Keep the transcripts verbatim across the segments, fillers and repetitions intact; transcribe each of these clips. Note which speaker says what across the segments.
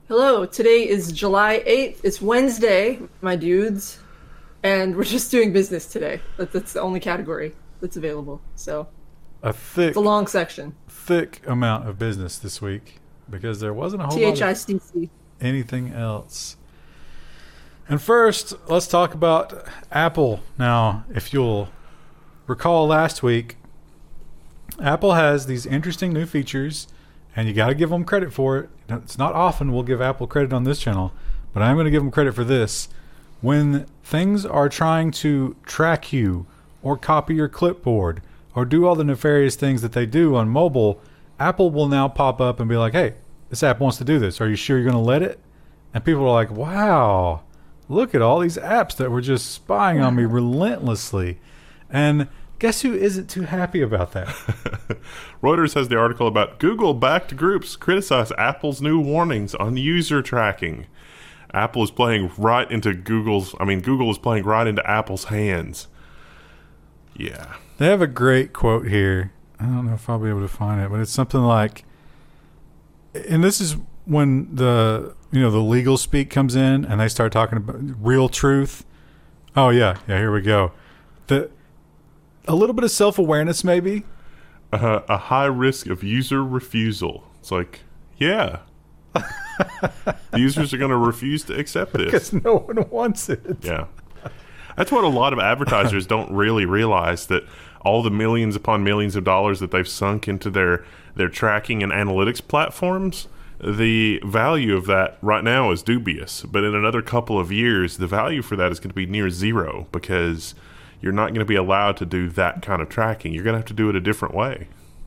Speaker 1: Hello, today is July eighth. It's Wednesday, my dudes, and we're just doing business today. That, that's the only category that's available. So
Speaker 2: A thick,
Speaker 1: it's a long section.
Speaker 2: thick amount of business this week because there wasn't a whole
Speaker 1: T
Speaker 2: lot
Speaker 1: H I
Speaker 2: of
Speaker 1: C C.
Speaker 2: anything else. And first, let's talk about Apple. Now, if you'll recall last week, Apple has these interesting new features, and you got to give them credit for it. It's not often we'll give Apple credit on this channel, but I'm going to give them credit for this. When things are trying to track you or copy your clipboard or do all the nefarious things that they do on mobile, Apple will now pop up and be like, hey, this app wants to do this. Are you sure you're going to let it? And people are like, wow, look at all these apps that were just spying on me relentlessly. And guess who isn't too happy about that?
Speaker 3: Reuters has the article about Google-backed groups criticize Apple's new warnings on user tracking. Apple is playing right into Google's, I mean, Google is playing right into Apple's hands. Yeah.
Speaker 2: They have a great quote here. I don't know if I'll be able to find it, but it's something like, and this is when the, you know, the legal speak comes in and they start talking about real truth. Oh, yeah. Yeah, here we go. The A little bit of self-awareness, maybe.
Speaker 3: Uh, a high risk of user refusal. It's like, yeah. Users are going to refuse to accept this.
Speaker 2: Because no one wants it.
Speaker 3: Yeah. That's what a lot of advertisers don't really realize, that all the millions upon millions of dollars that they've sunk into their, their tracking and analytics platforms, the value of that right now is dubious. But in another couple of years, the value for that is going to be near zero, because you're not going to be allowed to do that kind of tracking. You're going to have to do it a different way.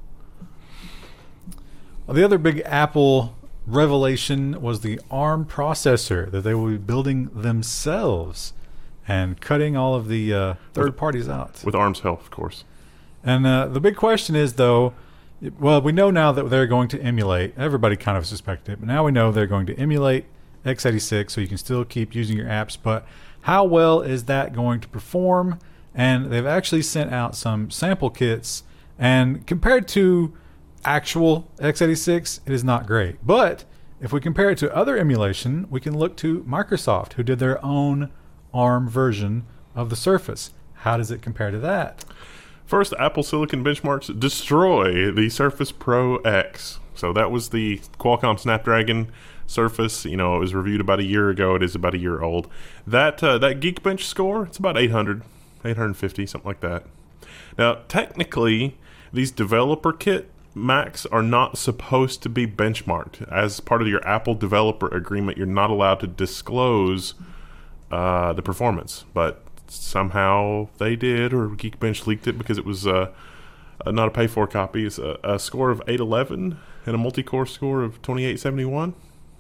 Speaker 2: Well, the other big Apple revelation was the ARM processor that they will be building themselves and cutting all of the uh, third parties out.
Speaker 3: With ARM's help, of course.
Speaker 2: And uh, the big question is, though, well, we know now that they're going to emulate. Everybody kind of suspected it, but now we know they're going to emulate x eighty-six, so you can still keep using your apps. But how well is that going to perform? And they've actually sent out some sample kits, and compared to actual x eighty-six, it is not great. But if we compare it to other emulation, we can look to Microsoft, who did their own ARM version of the Surface. How does it compare to that?
Speaker 3: First, Apple Silicon benchmarks destroy the Surface Pro X. So that was the Qualcomm Snapdragon Surface. You know, it was reviewed about a year ago. It is about a year old. That uh, that Geekbench score, it's about eight hundred. eight hundred fifty, something like that. Now, technically, these developer kit Macs are not supposed to be benchmarked. As part of your Apple developer agreement, you're not allowed to disclose uh, the performance. But somehow they did, or Geekbench leaked it because it was uh, uh, not a pay-for copy. It's a, a score of eight eleven and a multi-core score of twenty-eight seventy-one.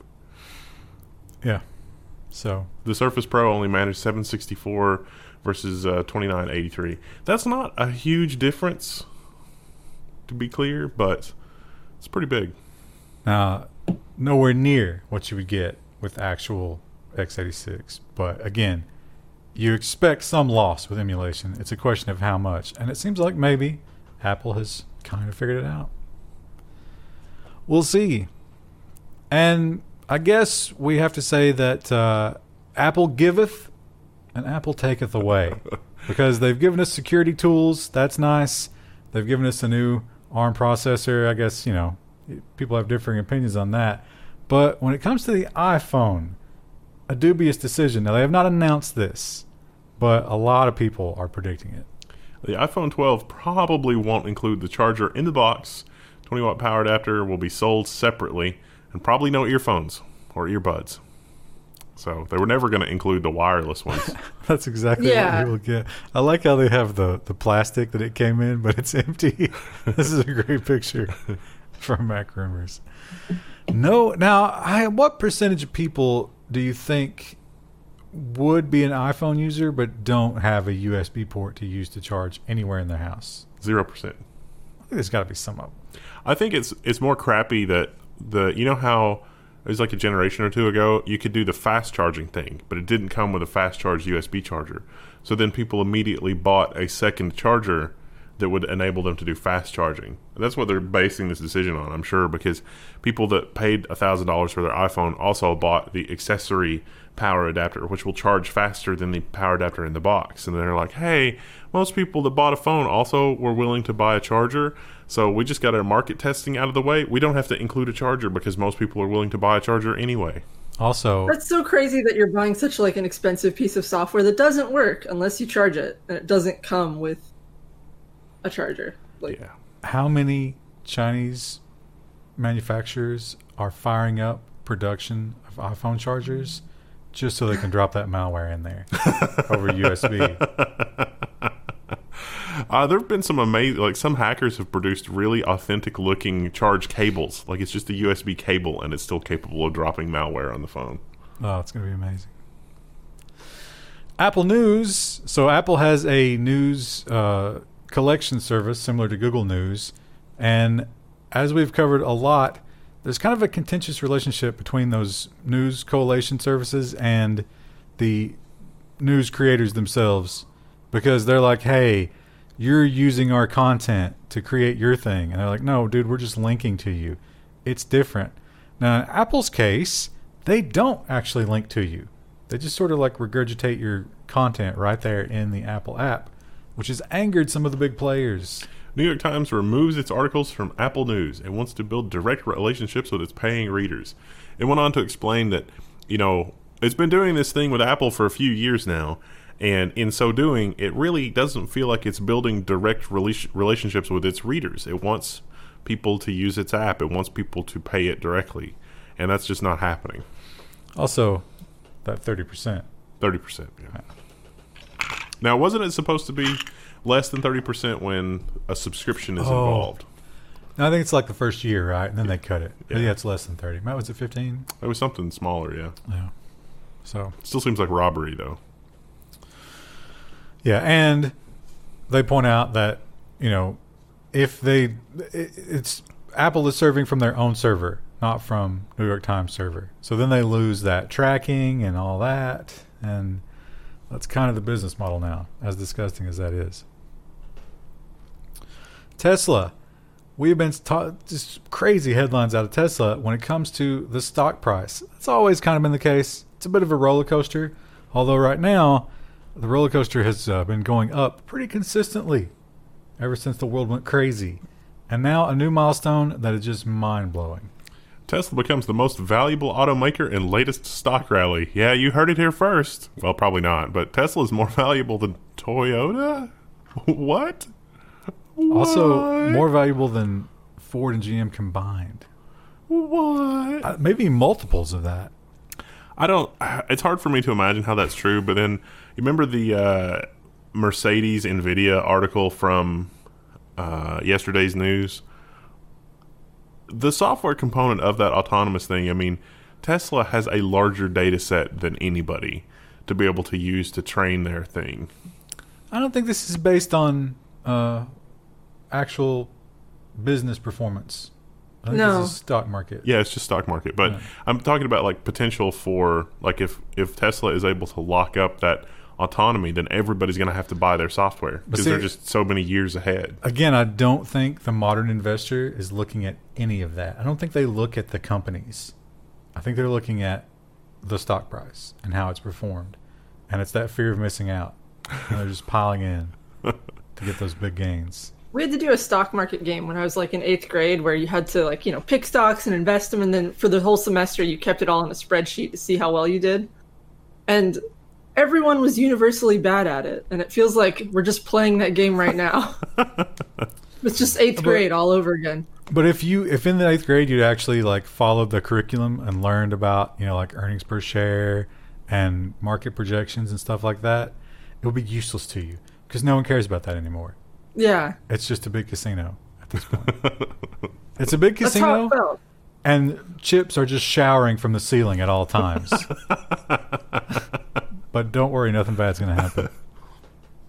Speaker 2: Yeah. So
Speaker 3: the Surface Pro only managed seven sixty-four versus uh, twenty-nine eighty-three. That's not a huge difference, to be clear, but it's pretty big.
Speaker 2: now, nowhere near what you would get with actual x eighty-six. But again, you expect some loss with emulation. It's a question of how much. And it seems like maybe Apple has kind of figured it out. We'll see. And I guess we have to say that uh, Apple giveth and Apple taketh away, because they've given us security tools. That's nice. They've given us a new ARM processor. I guess, you know, people have differing opinions on that. But when it comes to the iPhone, a dubious decision. Now, they have not announced this, but a lot of people are predicting it.
Speaker 3: The iPhone twelve probably won't include the charger in the box. twenty watt power adapter will be sold separately, and probably no earphones or earbuds. So they were never going to include the wireless ones.
Speaker 2: That's exactly
Speaker 1: Yeah.
Speaker 2: what we will get. I like how they have the, the plastic that it came in, but it's empty. This is a great picture from Mac Rumors. No, now, I, what percentage of people do you think would be an iPhone user but don't have a U S B port to use to charge anywhere in their house?
Speaker 3: Zero percent.
Speaker 2: I think there's got to be some of them.
Speaker 3: I think it's it's more crappy that the you know how it was like a generation or two ago, you could do the fast charging thing, but it didn't come with a fast charge U S B charger. So then people immediately bought a second charger that would enable them to do fast charging. And that's what they're basing this decision on, I'm sure, because people that paid one thousand dollars for their iPhone also bought the accessory power adapter, which will charge faster than the power adapter in the box. And they're like, hey, most people that bought a phone also were willing to buy a charger, so we just got our market testing out of the way. We don't have to include a charger because most people are willing to buy a charger anyway.
Speaker 2: Also,
Speaker 1: that's so crazy that you're buying such like an expensive piece of software that doesn't work unless you charge it, and it doesn't come with a charger. Like,
Speaker 3: yeah.
Speaker 2: How many Chinese manufacturers are firing up production of iPhone chargers just so they can drop that malware in there over U S B?
Speaker 3: Uh, there have been some amazing, like some hackers have produced really authentic looking charge cables. Like it's just a U S B cable and it's still capable of dropping malware on the phone.
Speaker 2: Oh, it's going to be amazing. Apple News. So Apple has a news uh, collection service similar to Google News. And as we've covered a lot, there's kind of a contentious relationship between those news collation services and the news creators themselves, because they're like, hey, you're using our content to create your thing. And they're like, no, dude, we're just linking to you. It's different. Now, in Apple's case, they don't actually link to you. They just sort of like regurgitate your content right there in the Apple app, which has angered some of the big players.
Speaker 3: New York Times removes its articles from Apple News and wants to build direct relationships with its paying readers. It went on to explain that, you know, it's been doing this thing with Apple for a few years now, and in so doing, it really doesn't feel like it's building direct rela- relationships with its readers. It wants people to use its app. It wants people to pay it directly, and that's just not happening.
Speaker 2: Also, that thirty percent.
Speaker 3: thirty percent, yeah. Now, wasn't it supposed to be less than thirty percent when a subscription is
Speaker 2: Oh.
Speaker 3: involved?
Speaker 2: I think it's like the first year, right? And then they cut it.
Speaker 3: Yeah.
Speaker 2: Yeah, it's less than thirty. Matt, was it fifteen?
Speaker 3: It was something smaller, yeah.
Speaker 2: Yeah. So,
Speaker 3: Still seems like robbery, though.
Speaker 2: yeah, and they point out that, you know, if they, it, it's Apple is serving from their own server, not from New York Times server. So then they lose that tracking and all that, and that's kind of the business model now, as disgusting as that is. Tesla. We've been taught just crazy headlines out of Tesla when it comes to the stock price. It's always kind of been the case. It's a bit of a roller coaster, although right now the roller coaster has uh, been going up pretty consistently ever since the world went crazy. And now a new milestone that is just mind-blowing.
Speaker 3: Tesla becomes the most valuable automaker in latest stock rally. Yeah, you heard it here first. Well, probably not, but Tesla is more valuable than Toyota? What?
Speaker 2: Also,
Speaker 3: What?
Speaker 2: more valuable than Ford and G M combined.
Speaker 3: What?
Speaker 2: Uh, maybe multiples of that.
Speaker 3: I don't. It's hard for me to imagine how that's true. But then, you remember the uh, Mercedes Nvidia article from uh, yesterday's news? The software component of that autonomous thing. I mean, Tesla has a larger data set than anybody to be able to use to train their thing.
Speaker 2: I don't think this is based on uh, actual business performance. I think
Speaker 1: No.
Speaker 2: this is stock market.
Speaker 3: Yeah, it's just stock market. But
Speaker 2: Yeah.
Speaker 3: I'm talking about like potential for like if if Tesla is able to lock up that autonomy, then everybody's going to have to buy their software because
Speaker 2: see-
Speaker 3: they're just so many years ahead.
Speaker 2: Again, I don't think the modern investor is looking at any of that. I don't think they look at the companies. I think they're looking at the stock price and how it's performed. And it's that fear of missing out. And they're just piling in to get those big gains.
Speaker 1: we had to do a stock market game when I was like in eighth grade where you had to like, you know, pick stocks and invest them. And then for the whole semester, you kept it all in a spreadsheet to see how well you did. And everyone was universally bad at it. And it feels like we're just playing that game right now. It's just eighth grade all over again.
Speaker 2: But if you, if in the eighth grade you'd actually like followed the curriculum and learned about, you know, like earnings per share and market projections and stuff like that, it would be useless to you because no one cares about that anymore.
Speaker 1: Yeah.
Speaker 2: It's just a big casino at this point. It's a big
Speaker 1: That's how
Speaker 2: casino,
Speaker 1: it felt.
Speaker 2: and chips are just showering from the ceiling at all times. But don't worry, nothing bad's going to happen.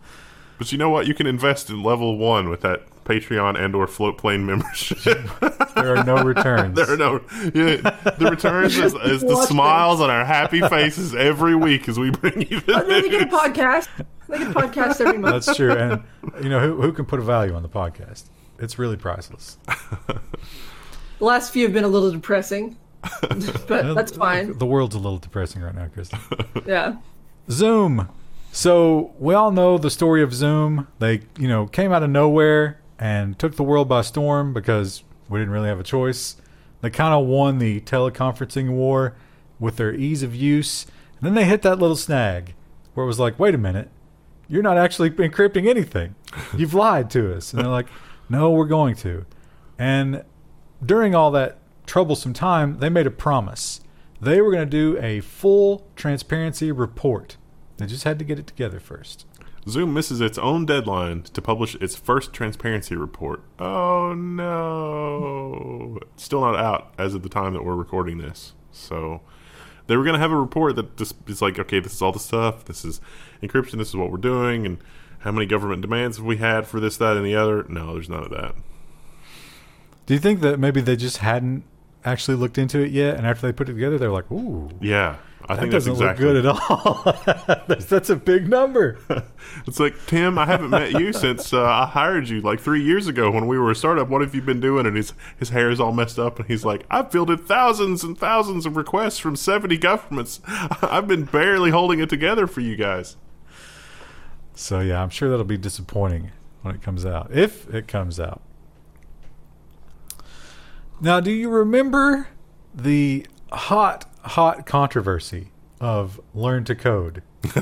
Speaker 3: But you know what? You can invest in level one with that Patreon and or Float Plane membership.
Speaker 2: There are no returns.
Speaker 3: There are no yeah, the returns is, is the smiles on our happy faces every week as we bring you the
Speaker 1: And then they get a podcast. They get a podcast every month.
Speaker 2: That's true. And, you know, who, who can put a value on the podcast? It's really priceless.
Speaker 1: The last few have been a little depressing, but that's fine.
Speaker 2: The world's a little depressing right now, Kristen.
Speaker 1: Yeah.
Speaker 2: Zoom. So we all know the story of Zoom. They, you know, came out of nowhere and took the world by storm because we didn't really have a choice. They kind of won the teleconferencing war with their ease of use. And then they hit that little snag where it was like, wait a minute, you're not actually encrypting anything. You've lied to us. And they're like, no, we're going to. And during all that troublesome time, they made a promise. They were going to do a full transparency report. They just had to get it together first.
Speaker 3: Zoom misses its own deadline to publish its first transparency report. Oh, no. It's still not out as of the time that we're recording this. So they were going to have a report that just is like, okay, this is all the stuff. This is encryption. This is what we're doing. And how many government demands have we had for this, that, and the other? No, there's none of that.
Speaker 2: Do you think that maybe they just hadn't actually looked into it yet, and after they put it together, they were like, ooh.
Speaker 3: Yeah. I
Speaker 2: that
Speaker 3: think that's
Speaker 2: doesn't
Speaker 3: exactly
Speaker 2: look good at all. that's, that's a big number.
Speaker 3: It's like, Tim, I haven't met you since uh, I hired you like three years ago when we were a startup. What have you been doing? And his his hair is all messed up, and he's like, I've fielded thousands and thousands of requests from seventy governments. I've been barely holding it together for you guys.
Speaker 2: So yeah, I'm sure that'll be disappointing when it comes out, if it comes out. Now, do you remember the hot, hot controversy of Learn to Code?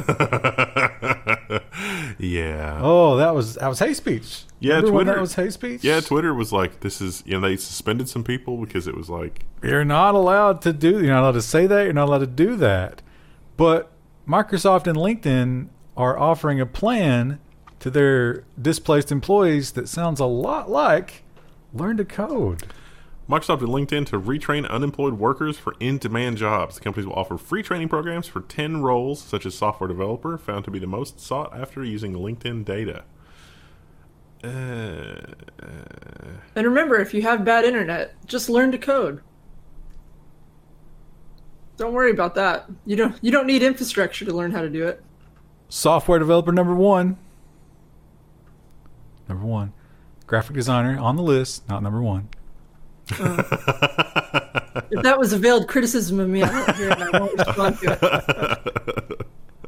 Speaker 3: Yeah.
Speaker 2: Oh, that was that was hate speech.
Speaker 3: Yeah,
Speaker 2: Remember when
Speaker 3: Twitter
Speaker 2: that was hate speech.
Speaker 3: Yeah, Twitter was like, this is, you know, they suspended some people because it was like,
Speaker 2: You're not allowed to do. You're not allowed to say that. You're not allowed to do that. But Microsoft and LinkedIn are offering a plan to their displaced employees that sounds a lot like Learn to Code.
Speaker 3: Microsoft and LinkedIn to retrain unemployed workers for in-demand jobs. The companies will offer free training programs for ten roles, such as software developer, found to be the most sought after using LinkedIn data. Uh, uh,
Speaker 1: And remember, if you have bad internet, just learn to code. Don't worry about that. You don't you don't need infrastructure to learn how to do it.
Speaker 2: Software developer number one. Number one. Graphic designer on the list, not number one.
Speaker 1: Uh, if that was a veiled criticism of me, I don't hear it and I won't respond to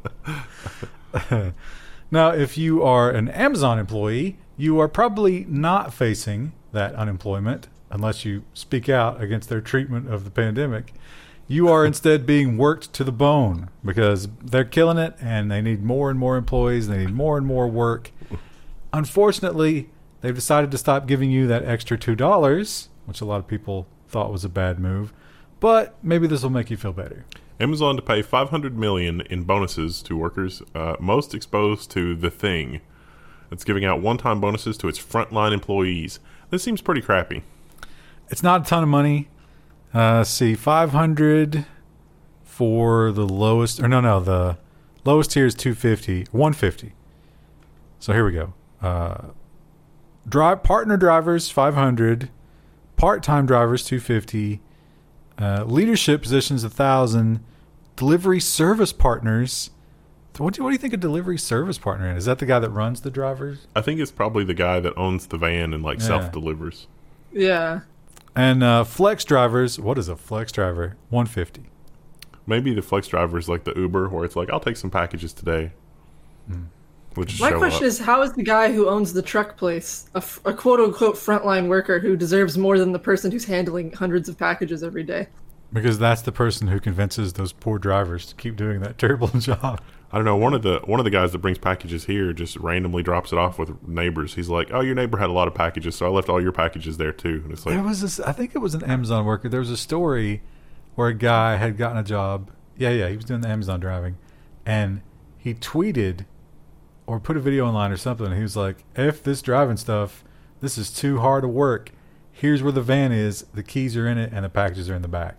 Speaker 1: it.
Speaker 2: Now, if you are an Amazon employee, you are probably not facing that unemployment unless you speak out against their treatment of the pandemic. You are instead being worked to the bone because they're killing it and they need more and more employees. They need more and more work. Unfortunately, they've decided to stop giving you that extra two dollars, which a lot of people thought was a bad move. But maybe this will make you feel better.
Speaker 3: Amazon to pay five hundred million dollars in bonuses to workers uh, most exposed to the thing. It's giving out one-time bonuses to its frontline employees. This seems pretty crappy.
Speaker 2: It's not a ton of money. Uh, let's see, five hundred for the lowest, or no, no, the lowest tier is two fifty, one fifty. So here we go. Uh, drive partner drivers five hundred, part-time drivers two fifty, uh, leadership positions one thousand, delivery service partners. What do, what do you think a delivery service partner is? Is that the guy that runs the drivers?
Speaker 3: I think it's probably the guy that owns the van and like
Speaker 2: Yeah.
Speaker 3: self-delivers.
Speaker 1: Yeah.
Speaker 2: And uh, flex drivers, what is a flex driver? one fifty.
Speaker 3: Maybe the flex driver is like the Uber, where it's like, I'll take some packages today.
Speaker 2: Mm.
Speaker 3: We'll just
Speaker 1: My
Speaker 3: show
Speaker 1: question
Speaker 3: up.
Speaker 1: is, how is the guy who owns the truck place a, f- a quote-unquote frontline worker who deserves more than the person who's handling hundreds of packages every day?
Speaker 2: Because that's the person who convinces those poor drivers to keep doing that terrible job.
Speaker 3: I don't know. One of the one of the guys that brings packages here just randomly drops it off with neighbors. He's like, "Oh, your neighbor had a lot of packages, so I left all your packages there too." And it's like,
Speaker 2: There was this, I think it was an Amazon worker. There was a story where a guy had gotten a job. Yeah, yeah, he was doing the Amazon driving. And he tweeted or put a video online or something. And he was like, F this driving stuff. This is too hard to work. Here's where the van is. The keys are in it and the packages are in the back.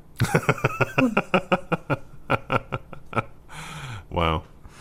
Speaker 3: wow.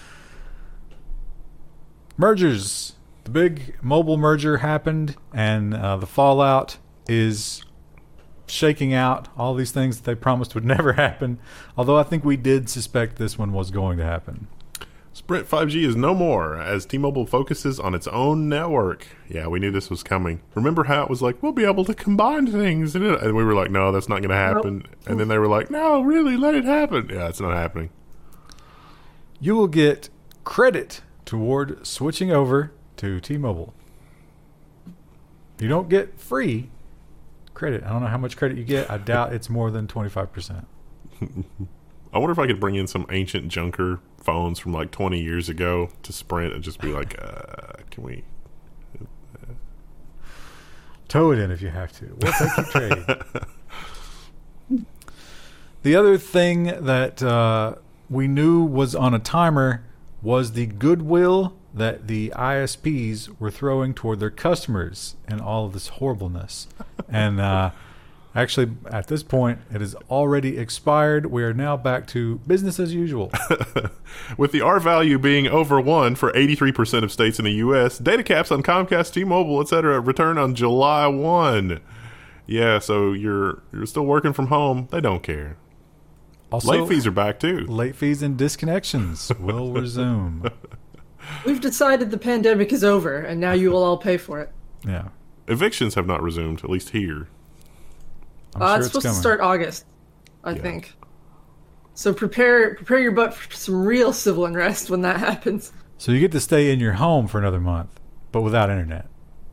Speaker 2: Mergers. The big mobile merger happened, and uh, the fallout is shaking out, all these things that they promised would never happen. Although I think we did suspect this one was going to happen.
Speaker 3: Sprint five G is no more as T-Mobile focuses on its own network. Yeah, we knew this was coming. Remember how it was like, we'll be able to combine things? And we were like, no, that's not going to happen. Nope. And then they were like, no, really, let it happen. Yeah, it's not happening.
Speaker 2: You will get credit toward switching over to T-Mobile. You don't get free credit. I don't know how much credit you get. I doubt it's more than twenty-five percent.
Speaker 3: I wonder if I could bring in some ancient junker phones from like twenty years ago to Sprint and just be like, uh, can we uh,
Speaker 2: tow it in if you have to. We'll take your trade. The other thing that uh, we knew was on a timer was the goodwill that the I S Ps were throwing toward their customers and all of this horribleness. And uh, actually, at this point, it has already expired. We are now back to business as usual.
Speaker 3: With the R value being over one for eighty-three percent of states in the U S, data caps on Comcast, T-Mobile, et cetera return on July first. Yeah, so you're you're still working from home. They don't care. Also, late fees are back, too.
Speaker 2: Late fees and disconnections will resume.
Speaker 1: We've decided the pandemic is over, and now you will all pay for it.
Speaker 2: Yeah.
Speaker 3: Evictions have not resumed, at least here.
Speaker 2: I'm
Speaker 1: uh,
Speaker 2: sure
Speaker 1: it's,
Speaker 2: it's
Speaker 1: supposed
Speaker 2: coming.
Speaker 1: to start August, I
Speaker 3: Yeah.
Speaker 1: think. So prepare prepare your butt for some real civil unrest when that happens.
Speaker 2: So you get to stay in your home for another month, but without internet.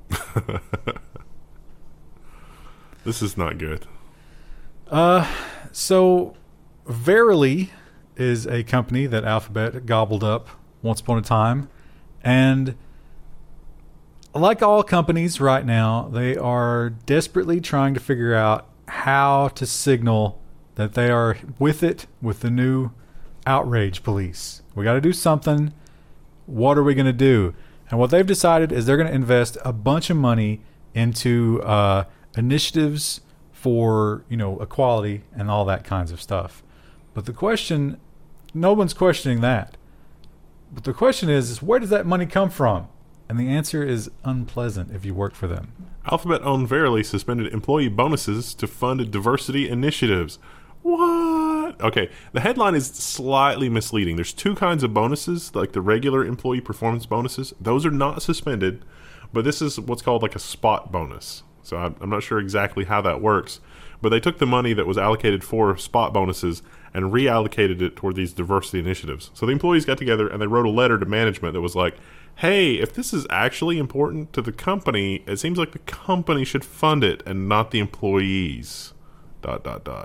Speaker 3: This is not good.
Speaker 2: Uh, so Verily is a company that Alphabet gobbled up once upon a time, and like all companies right now, they are desperately trying to figure out how to signal that they are with it with the new outrage police. We got to do something. What are we going to do? And what they've decided is they're going to invest a bunch of money into uh, initiatives for, you know, equality and all that kinds of stuff. But the question, no one's questioning that. But the question is, is where does that money come from? And the answer is unpleasant if you work for them.
Speaker 3: Alphabet-owned Verily suspended employee bonuses to fund diversity initiatives. What? Okay, the headline is slightly misleading. There's two kinds of bonuses, like the regular employee performance bonuses. Those are not suspended, but this is what's called like a spot bonus. So I'm I'm not sure exactly how that works, but they took the money that was allocated for spot bonuses and reallocated it toward these diversity initiatives. So the employees got together and they wrote a letter to management that was like, hey, if this is actually important to the company, it seems like the company should fund it and not the employees. Dot, dot, dot.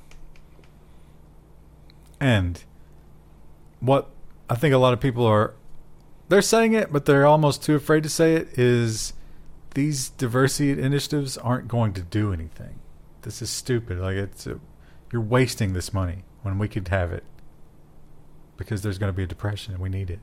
Speaker 2: And what I think a lot of people are, they're saying it, but they're almost too afraid to say it, is these diversity initiatives aren't going to do anything. This is stupid. Like, it's a, you're wasting this money when we could have it because there's going to be a depression and we need it.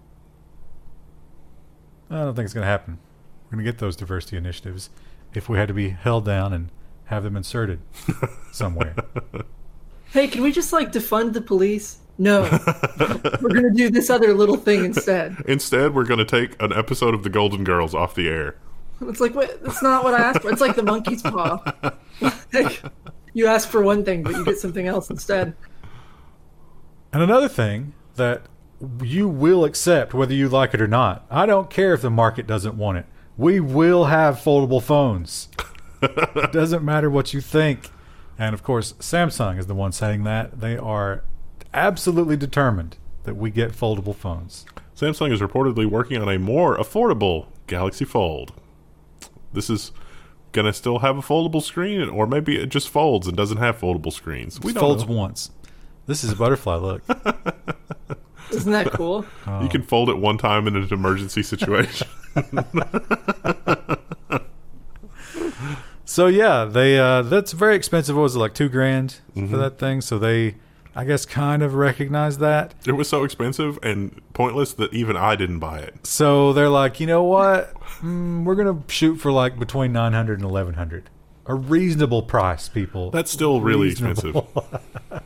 Speaker 2: I don't think it's going to happen. We're going to get those diversity initiatives if we had to be held down and have them inserted somewhere.
Speaker 1: Hey, can we just, like, defund the police? No. We're going to do this other little thing instead.
Speaker 3: Instead, we're going to take an episode of The Golden Girls off the air.
Speaker 1: It's like, wait, that's not what I asked for. It's like the monkey's paw. Like, you ask for one thing, but you get something else instead.
Speaker 2: And another thing that you will accept whether you like it or not. I don't care if the market doesn't want it. We will have foldable phones. It doesn't matter what you think. And of course, Samsung is the one saying that. They are absolutely determined that we get foldable phones.
Speaker 3: Samsung is reportedly working on a more affordable Galaxy Fold. This is going to still have a foldable screen, or maybe it just folds and doesn't have foldable screens.
Speaker 2: We it folds know. once. This is a butterfly look.
Speaker 1: Isn't that cool?
Speaker 3: Oh. You can fold it one time in an emergency situation.
Speaker 2: So yeah, they uh, that's very expensive. What was it, like two grand mm-hmm. for that thing? So they, I guess, kind of recognize that.
Speaker 3: It was so expensive and pointless that even I didn't buy it.
Speaker 2: So they're like, you know what? Mm, we're going to shoot for like between nine hundred and eleven hundred. A reasonable price, people.
Speaker 3: That's still really reasonable. Expensive.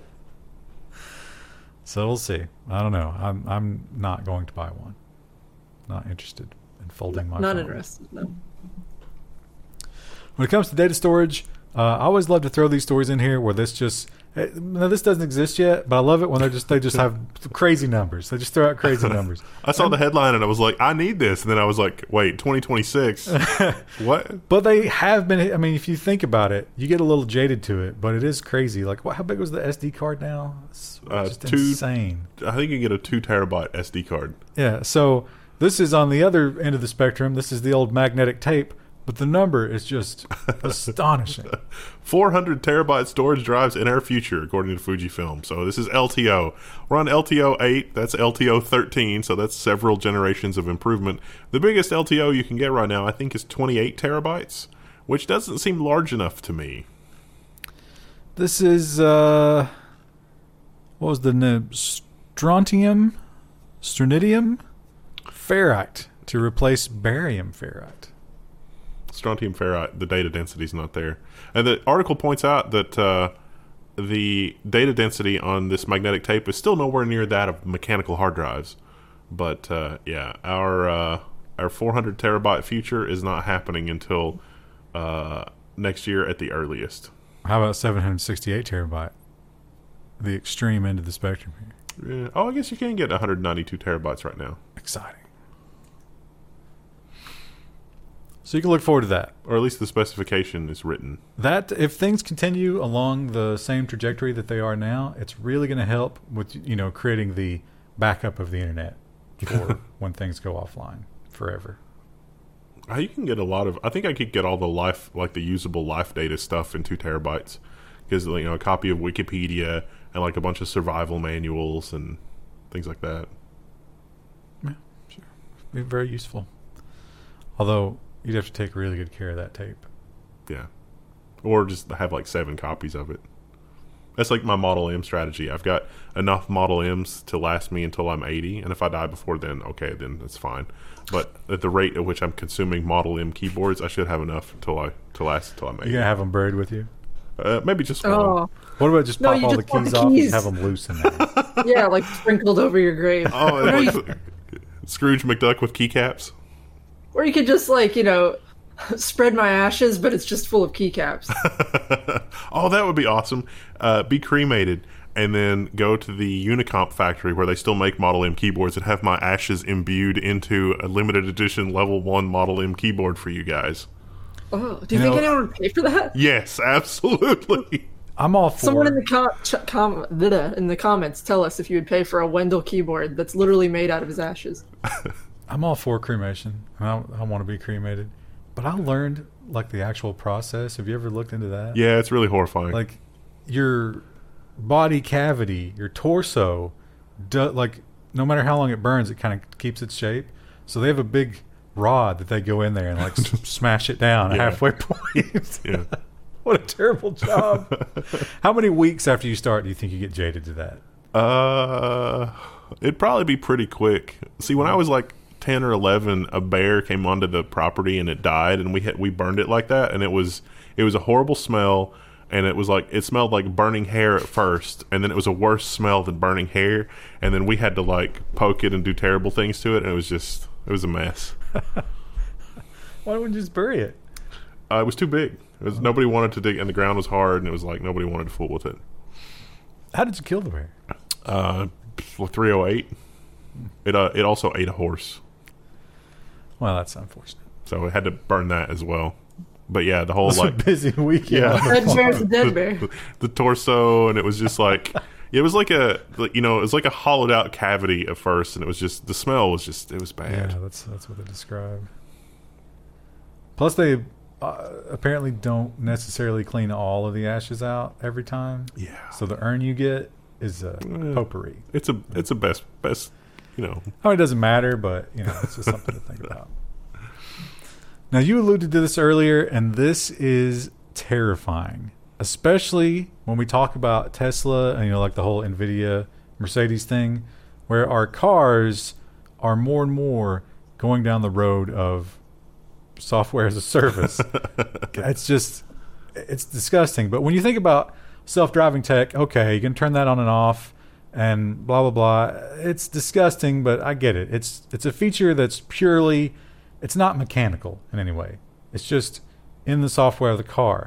Speaker 2: So we'll see. I don't know. I'm I'm not going to buy one. Not interested in folding my
Speaker 1: Not
Speaker 2: phone.
Speaker 1: interested, no.
Speaker 2: When it comes to data storage, Uh, I always love to throw these stories in here where this just eh, now this doesn't exist yet, but I love it when they just they just have crazy numbers. They just throw out crazy numbers.
Speaker 3: I saw the headline and I was like, I need this, and then I was like, wait, twenty twenty-six? What?
Speaker 2: But they have been. I mean, if you think about it, you get a little jaded to it, but it is crazy. Like, what? How big was the S D card now? It's
Speaker 3: Uh,
Speaker 2: just
Speaker 3: two-
Speaker 2: insane.
Speaker 3: I think you can get a two terabyte S D card.
Speaker 2: Yeah. So this is on the other end of the spectrum. This is the old magnetic tape, but the number is just astonishing.
Speaker 3: four hundred terabyte storage drives in our future, according to Fujifilm. So this is L T O. We're on L T O eight. That's L T O thirteen. So that's several generations of improvement. The biggest L T O you can get right now, I think, is twenty-eight terabytes, which doesn't seem large enough to me.
Speaker 2: This is uh, what was the name? Strontium, strontium, ferrite to replace barium ferrite.
Speaker 3: Strontium ferrite, the data density is not there. And the article points out that uh, the data density on this magnetic tape is still nowhere near that of mechanical hard drives. But uh, yeah, our uh, our four hundred terabyte future is not happening until uh, next year at the earliest.
Speaker 2: How about seven hundred sixty-eight terabyte? The extreme end of the spectrum here.
Speaker 3: Yeah. Oh, I guess you can get one hundred ninety-two terabytes right now.
Speaker 2: Exciting. So you can look forward to that.
Speaker 3: Or at least the specification is written.
Speaker 2: That if things continue along the same trajectory that they are now, it's really going to help with, you know, creating the backup of the internet for when things go offline forever.
Speaker 3: Uh, You can get a lot of. I think I could get all the life, like the usable life data stuff in two terabytes, because you know a copy of Wikipedia and like a bunch of survival manuals and things like that.
Speaker 2: Yeah, sure. Be very useful. Although you'd have to take really good care of that tape.
Speaker 3: Yeah, or just have like seven copies of it. That's like my Model M strategy. I've got enough Model M's to last me until I'm eighty, and if I die before then, okay, then that's fine. But at the rate at which I'm consuming Model M keyboards, I should have enough until I to last until I'm eighty.
Speaker 2: You're gonna have them buried with you?
Speaker 3: Uh, maybe just one.
Speaker 1: Oh,
Speaker 2: What about just
Speaker 1: No,
Speaker 2: pop
Speaker 1: you
Speaker 2: all the
Speaker 1: just want
Speaker 2: keys
Speaker 1: the
Speaker 2: off
Speaker 1: keys.
Speaker 2: and have them loose in there?
Speaker 1: yeah, like sprinkled over your grave.
Speaker 3: Oh,
Speaker 1: or,
Speaker 3: and
Speaker 1: you,
Speaker 3: like Scrooge McDuck with keycaps.
Speaker 1: or you could just like you know spread my ashes, but it's just full of keycaps.
Speaker 3: Oh, that would be awesome. Uh, be cremated and then go to the Unicomp factory where they still make Model M keyboards and have my ashes imbued into a limited edition level one Model M keyboard for you guys.
Speaker 1: Oh, do you,
Speaker 2: You
Speaker 1: think
Speaker 2: know-
Speaker 1: anyone would pay for that?
Speaker 3: Yes, absolutely.
Speaker 2: I'm all for
Speaker 1: Someone
Speaker 2: it.
Speaker 1: in the com- ch- com- bleh, in the comments tell us if you would pay for a Wendell keyboard that's literally made out of his ashes.
Speaker 2: I'm all for cremation. I, I want to be cremated. But I learned like the actual process. Have you ever looked into that?
Speaker 3: Yeah, it's really horrifying.
Speaker 2: Like your body cavity, your torso, do, like no matter how long it burns, it kind of keeps its shape. So they have a big rod that they go in there and like s- smash it down
Speaker 3: Yeah.
Speaker 2: halfway point.
Speaker 3: yeah.
Speaker 2: What a terrible job. How many weeks after you start do you think you get jaded to that?
Speaker 3: Uh, it'd probably be pretty quick. See, when I was like ten or eleven, a bear came onto the property and it died, and we had we burned it like that, and it was it was a horrible smell, and it was like it smelled like burning hair at first, and then it was a worse smell than burning hair, and then we had to like poke it and do terrible things to it, and it was just it was a mess.
Speaker 2: Why wouldn't you just bury it?
Speaker 3: Uh, it was too big. It was, nobody wanted to dig, and the ground was hard, and it was like nobody wanted to fool with it.
Speaker 2: How did you kill the bear?
Speaker 3: Uh, three oh eight. It uh, it also ate a horse.
Speaker 2: Well, that's unfortunate.
Speaker 3: So it had to burn that as well. But yeah, the whole
Speaker 2: It was
Speaker 3: like
Speaker 2: a busy weekend.
Speaker 3: Yeah.
Speaker 2: on the
Speaker 1: Dead
Speaker 2: farm.
Speaker 1: bear's a dead bear.
Speaker 3: the, the torso, and it was just like it was like a like, you know it was like a hollowed out cavity at first, and it was just the smell was just it was bad.
Speaker 2: Yeah, that's that's what they describe. Plus, they uh, apparently don't necessarily clean all of the ashes out every time.
Speaker 3: Yeah,
Speaker 2: So the urn you get is a potpourri.
Speaker 3: it's a it's a best best you know.
Speaker 2: I mean, it doesn't matter, but you know, it's just something to think about. Now, you alluded to this earlier, and this is terrifying, especially when we talk about Tesla and you know, like the whole NVIDIA Mercedes thing, where our cars are more and more going down the road of software as a service. It's just, it's disgusting. But when you think about self-driving tech, okay, you can turn that on and off and blah, blah, blah. It's disgusting, but I get it. It's, it's a feature that's purely, it's not mechanical in any way. It's just in the software of the car.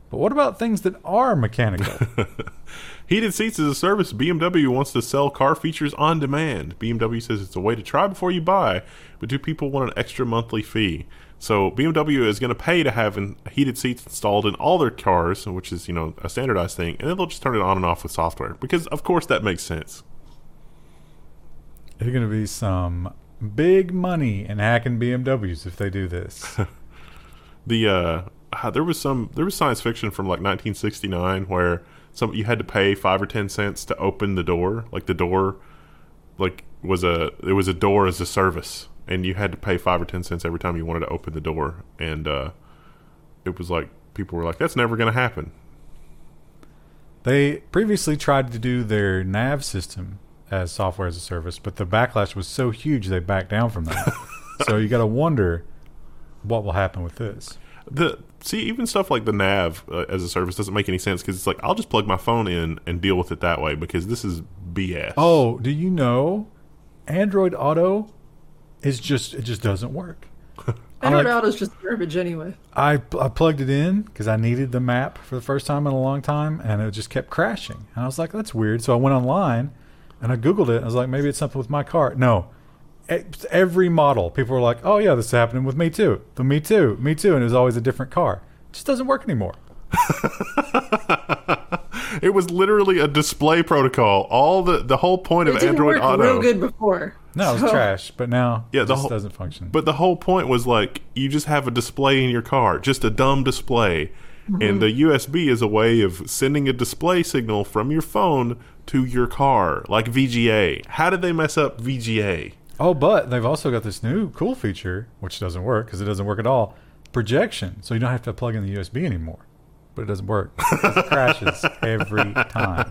Speaker 2: But what about things that are mechanical?
Speaker 3: Heated seats is a service B M W wants to sell car features on demand. B M W says it's a way to try before you buy, but do people want an extra monthly fee? So B M W is going to pay to have in, heated seats installed in all their cars, which is, you know, a standardized thing, and then they'll just turn it on and off with software. Because, of course, that makes sense.
Speaker 2: There's going to be some big money in hacking B M Ws if they do this.
Speaker 3: the uh, uh, there was some there was science fiction from like nineteen sixty-nine where some you had to pay five or ten cents to open the door. Like the door, like was a it was a door as a service, and you had to pay five or ten cents every time you wanted to open the door. And uh, it was like people were like, "That's never going to happen."
Speaker 2: They previously tried to do their nav system as software as a service, but the backlash was so huge they backed down from that. So you got to wonder what will happen with this.
Speaker 3: The see even stuff like the nav uh, as a service doesn't make any sense because it's like I'll just plug my phone in and deal with it that way because this is B S.
Speaker 2: Oh, do you know Android Auto is just it just doesn't work.
Speaker 1: Android
Speaker 2: like,
Speaker 1: Auto is just garbage anyway.
Speaker 2: I I plugged it in because I needed the map for the first time in a long time, and it just kept crashing. And I was like, that's weird. So I went online and I Googled it. And I was like, maybe it's something with my car. No. Every model, people were like, oh, yeah, this is happening with me too. The me too, me too. And it was always a different car. It just doesn't work anymore.
Speaker 3: It was literally a display protocol. All the, the whole point
Speaker 1: it
Speaker 3: of
Speaker 1: didn't
Speaker 3: Android
Speaker 1: work
Speaker 3: Auto.
Speaker 1: real good before.
Speaker 2: No, it was
Speaker 1: so.
Speaker 2: trash. But now
Speaker 3: yeah,
Speaker 2: it
Speaker 3: the
Speaker 2: just
Speaker 3: whole,
Speaker 2: doesn't function.
Speaker 3: But the whole point was like, you just have a display in your car. Just a dumb display. Mm-hmm. And the U S B is a way of sending a display signal from your phone to your car, like V G A. How did they mess up V G A?
Speaker 2: Oh, but they've also got this new cool feature, which doesn't work because it doesn't work at all. Projection. So you don't have to plug in the U S B anymore. But it doesn't work. It crashes every time.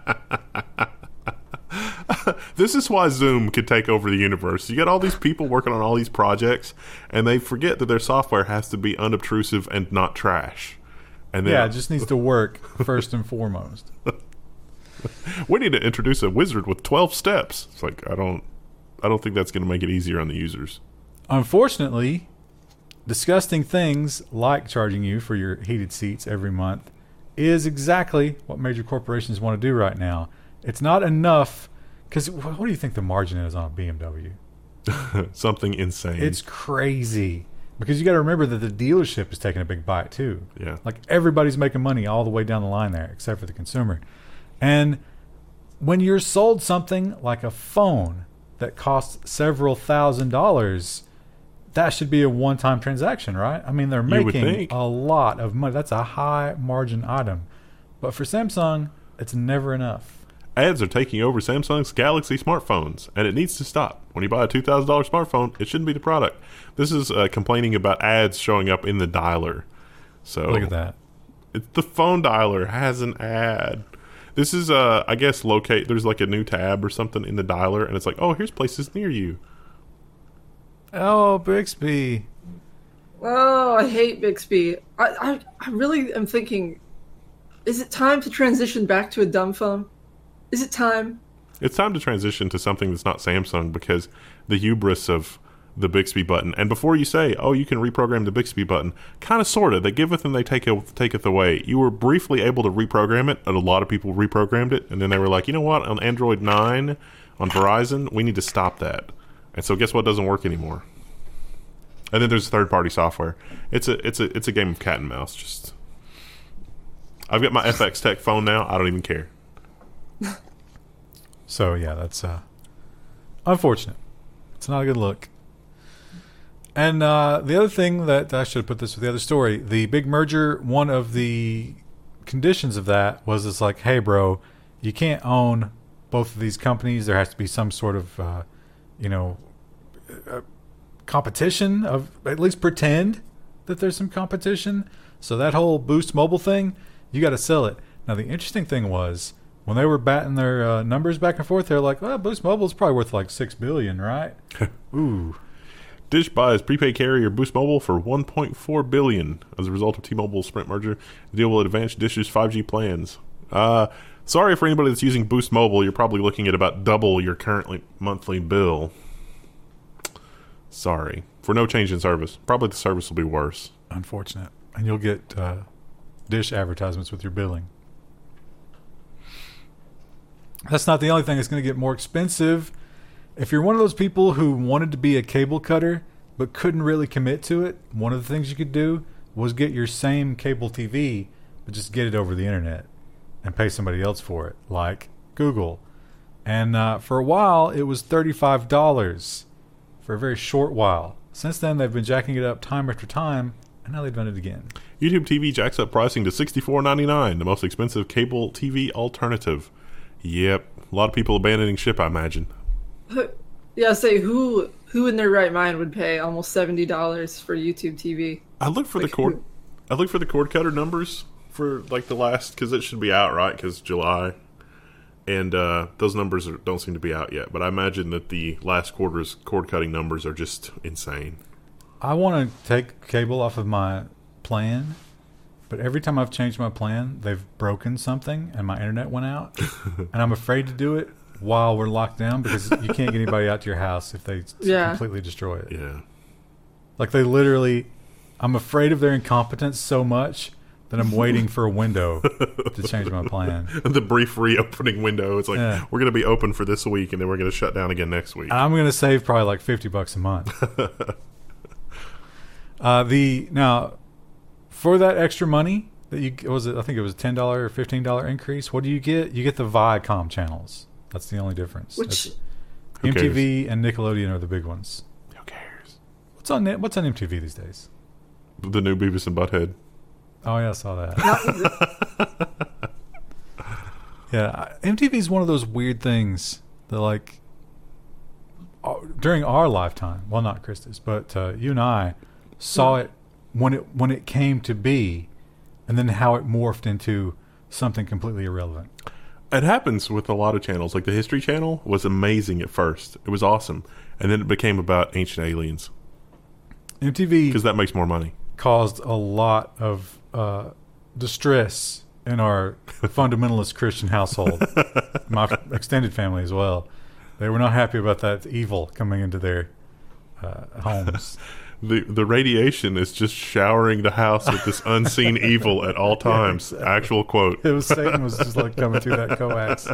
Speaker 3: This is why Zoom could take over the universe. You got all these people working on all these projects, and they forget that their software has to be unobtrusive and not trash. And then,
Speaker 2: yeah, it just needs to work first and foremost.
Speaker 3: We need to introduce a wizard with twelve steps. It's like I don't, I don't think that's going to make it easier on the users.
Speaker 2: Unfortunately, disgusting things like charging you for your heated seats every month is exactly what major corporations want to do right now. It's not enough because what do you think the margin is on a B M W?
Speaker 3: Something insane.
Speaker 2: It's crazy because you got to remember that the dealership is taking a big bite too.
Speaker 3: Yeah,
Speaker 2: like everybody's making money all the way down the line there, except for the consumer. And when you're sold something like a phone that costs several thousand dollars, that should be a one-time transaction, right? I mean, they're making a lot of money. That's a high margin item. But for Samsung, it's never enough.
Speaker 3: Ads are taking over Samsung's Galaxy smartphones, and it needs to stop. When you buy a two thousand dollars smartphone, it shouldn't be the product. This is uh, complaining about ads showing up in the dialer. So
Speaker 2: look at that.
Speaker 3: It's the phone dialer has an ad. This is, uh, I guess, locate. There's like a new tab or something in the dialer, and it's like, oh, here's places near you.
Speaker 2: Oh, Bixby.
Speaker 1: Oh, I hate Bixby. I, I, I really am thinking, is it time to transition back to a dumb phone? Is it time?
Speaker 3: It's time to transition to something that's not Samsung because the hubris of the Bixby button. And before you say, oh, you can reprogram the Bixby button, kind of, sort of. They giveth and they taketh, taketh away. You were briefly able to reprogram it, and a lot of people reprogrammed it, and then they were like, you know what, on Android nine, on Verizon, we need to stop that. And so guess what doesn't work anymore? And then there's third-party software. It's a it's a it's a game of cat and mouse. Just I've got my F X Tech phone now. I don't even care.
Speaker 2: So yeah, that's uh, unfortunate. It's not a good look. And uh, the other thing that I should have put this with the other story, the big merger. One of the conditions of that was it's like, hey, bro, you can't own both of these companies. There has to be some sort of uh, you know. Uh, competition of at least pretend that there's some competition. So that whole Boost Mobile thing, you got to sell it. Now the interesting thing was when they were batting their uh, numbers back and forth, they're like, well, Boost Mobile is probably worth like six billion, right? Ooh.
Speaker 3: Dish buys prepaid carrier Boost Mobile for one point four billion dollars as a result of T-Mobile's Sprint merger. The deal will advance Dish's five G plans. Uh, sorry for anybody that's using Boost Mobile. You're probably looking at about double your currently monthly bill. Sorry. For no change in service. Probably the service will be worse.
Speaker 2: Unfortunate. And you'll get uh, Dish advertisements with your billing. That's not the only thing. It's going to get more expensive. If you're one of those people who wanted to be a cable cutter but couldn't really commit to it, one of the things you could do was get your same cable T V, but just get it over the internet and pay somebody else for it, like Google. And uh, for a while, it was thirty-five dollars for a very short while. Since then, they've been jacking it up time after time, and now they've done it again.
Speaker 3: YouTube T V jacks up pricing to sixty-four ninety-nine, the most expensive cable T V alternative. Yep, a lot of people abandoning ship, I imagine.
Speaker 1: Yeah, say who who in their right mind would pay almost seventy dollars for YouTube T V?
Speaker 3: I look for
Speaker 1: Like
Speaker 3: the cord.
Speaker 1: who?
Speaker 3: I look for the cord cutter numbers for like the last, because it should be out, right? Because July, and uh, those numbers are, don't seem to be out yet. But I imagine that the last quarter's cord cutting numbers are just insane.
Speaker 2: I want to take cable off of my plan, but every time I've changed my plan, they've broken something and my internet went out. And I'm afraid to do it while we're locked down because you can't get anybody out to your house if they
Speaker 1: Yeah.
Speaker 2: completely destroy it.
Speaker 3: Yeah.
Speaker 2: Like they literally, I'm afraid of their incompetence so much that I'm waiting for a window to change my plan.
Speaker 3: The brief reopening window. It's like,
Speaker 2: Yeah.
Speaker 3: we're going to be open for this week, and then we're going to shut down again next week.
Speaker 2: And I'm going to save probably like fifty bucks a month. uh, the now for that extra money that you was it, I think it was a ten dollar or fifteen dollar increase. What do you get? You get the Viacom channels. That's the only difference.
Speaker 1: Which
Speaker 2: That's-
Speaker 3: Who
Speaker 2: M T V and Nickelodeon are the big ones.
Speaker 3: Who cares?
Speaker 2: What's on Net- What's on M T V these days?
Speaker 3: The new Beavis and Butthead.
Speaker 2: Oh yeah, I saw that. Yeah, M T V is one of those weird things that, like, uh, during our lifetime, well, not Krista's, but uh, you and I saw it when it when it came to be, and then how it morphed into something completely irrelevant.
Speaker 3: It happens with a lot of channels. Like the History Channel was amazing at first. It was awesome. And then it became about ancient aliens.
Speaker 2: M T V
Speaker 3: Because that makes more money.
Speaker 2: caused a lot of uh, distress in our fundamentalist Christian household, my extended family as well. They were not happy about that evil coming into their uh, homes.
Speaker 3: The the radiation is just showering the house with this unseen evil at all times.
Speaker 2: exactly.
Speaker 3: Actual quote.
Speaker 2: It was Satan was just like coming through that coax.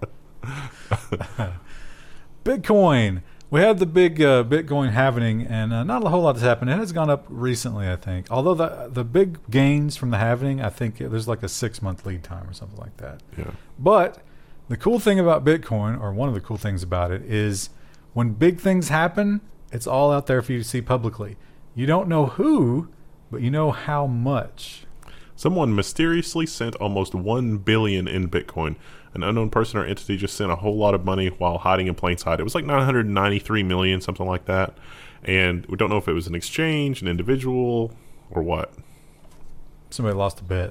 Speaker 2: Bitcoin. We had the big uh, Bitcoin halving, and uh, not a whole lot has happened. It has gone up recently, I think. Although the the big gains from the halving, I think there's like a six month lead time or something like that.
Speaker 3: Yeah.
Speaker 2: But the cool thing about Bitcoin, or one of the cool things about it, is when big things happen, it's all out there for you to see publicly. You don't know who, but you know how much.
Speaker 3: Someone mysteriously sent almost one billion in Bitcoin. An unknown person or entity just sent a whole lot of money while hiding in plain sight. It was like nine hundred ninety-three million, something like that. And we don't know if it was an exchange, an individual, or what.
Speaker 2: Somebody lost a bet.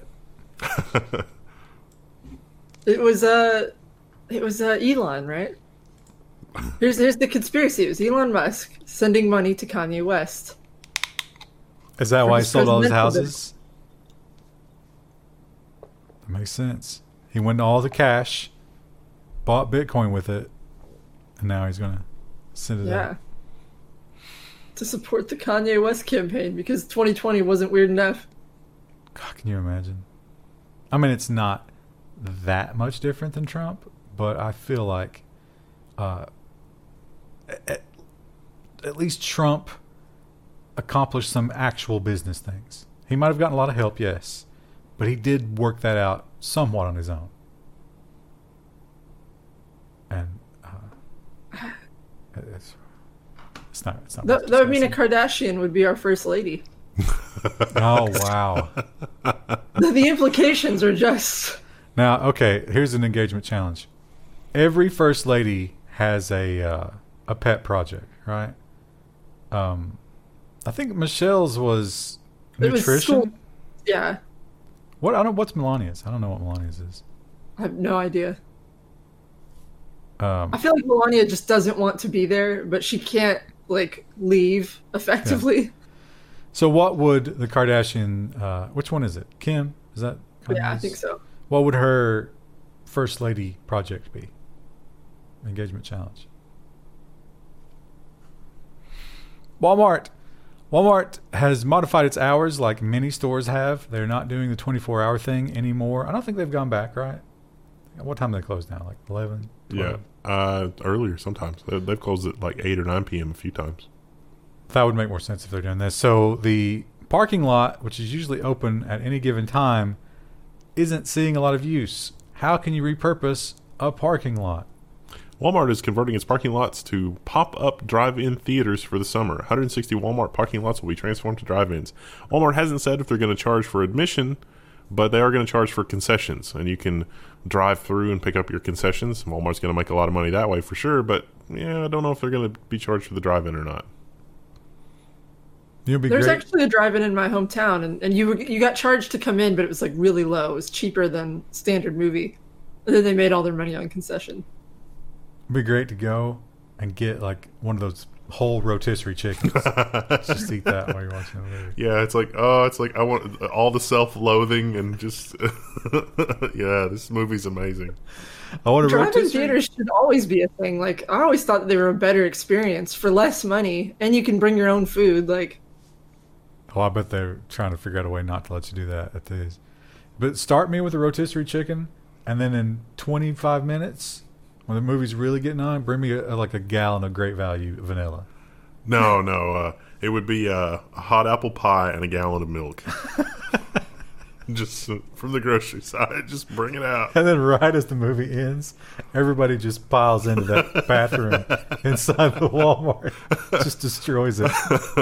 Speaker 1: it was uh it was uh, Elon, right? Here's here's the conspiracy. It was Elon Musk sending money to Kanye West.
Speaker 2: Is that
Speaker 1: For
Speaker 2: why he
Speaker 1: his
Speaker 2: sold all his
Speaker 1: presidential
Speaker 2: houses? That makes sense. He went all the cash, bought Bitcoin with it, and now he's going to send it
Speaker 1: Yeah.
Speaker 2: out.
Speaker 1: To support the Kanye West campaign because twenty twenty wasn't weird enough.
Speaker 2: God, can you imagine? I mean, it's not that much different than Trump, but I feel like uh, at, at least Trump accomplished some actual business things. He might have gotten a lot of help, yes, but he did work that out somewhat on his own. And uh, it's, it's not. It's not.
Speaker 1: That,
Speaker 2: worth
Speaker 1: that would mean a
Speaker 2: discussing.
Speaker 1: Kardashian would be our first lady.
Speaker 2: Oh wow!
Speaker 1: The, the implications are just.
Speaker 2: Now, okay, here's an engagement challenge. Every first lady has a uh, a pet project, right? Um, I think Michelle's was
Speaker 1: It was
Speaker 2: nutrition.
Speaker 1: school- Yeah,
Speaker 2: What I don't. What's Melania's? I don't know what Melania's is.
Speaker 1: I have no idea.
Speaker 2: Um,
Speaker 1: I feel like Melania just doesn't want to be there, but she can't like leave effectively.
Speaker 2: so, what would the Kardashian? Uh, which one is it? Kim? Is that?
Speaker 1: Yeah, I
Speaker 2: Kanye's?
Speaker 1: think so.
Speaker 2: What would her first lady project be? Engagement challenge. Walmart. Walmart has modified its hours like many stores have. They're not doing the twenty-four hour thing anymore. I don't think they've gone back, right? What time do they close now? Like eleven?
Speaker 3: Yeah, uh, earlier sometimes. They- They've closed at like eight or nine p.m. a few times.
Speaker 2: That would make more sense if they're doing this. So the parking lot, which is usually open at any given time, isn't seeing a lot of use. How can you repurpose a parking lot?
Speaker 3: Walmart is converting its parking lots to pop-up drive-in theaters for the summer. one hundred sixty Walmart parking lots will be transformed to drive-ins. Walmart hasn't said if they're going to charge for admission, but they are going to charge for concessions, and you can drive through and pick up your concessions. Walmart's going to make a lot of money that way for sure, but yeah, I don't know if they're going to be charged for the drive-in or not.
Speaker 2: It'd be
Speaker 1: There's
Speaker 2: great.
Speaker 1: actually a drive-in in my hometown, and, and you were, you got charged to come in, but it was like really low. It was cheaper than standard movie. And then they made all their money on concession.
Speaker 2: It'd be great to go and get like one of those whole rotisserie chickens. Just eat that while you're watching the movie.
Speaker 3: Yeah, it's like, oh, it's like I want all the self-loathing and just, yeah, this movie's amazing.
Speaker 2: I want a
Speaker 1: Drive-in
Speaker 2: rotisserie.
Speaker 1: theaters should always be a thing. Like, I always thought that they were a better experience for less money, and you can bring your own food. Like,
Speaker 2: Oh, I bet they're trying to figure out a way not to let you do that at these. But start me with a rotisserie chicken, and then in twenty-five minutes, when the movie's really getting on, bring me a, like a gallon of Great Value vanilla.
Speaker 3: No, no, uh, it would be uh, a hot apple pie and a gallon of milk. Just uh, from the grocery side, just bring it out.
Speaker 2: And then right as the movie ends, everybody just piles into that bathroom inside the Walmart. Just destroys it.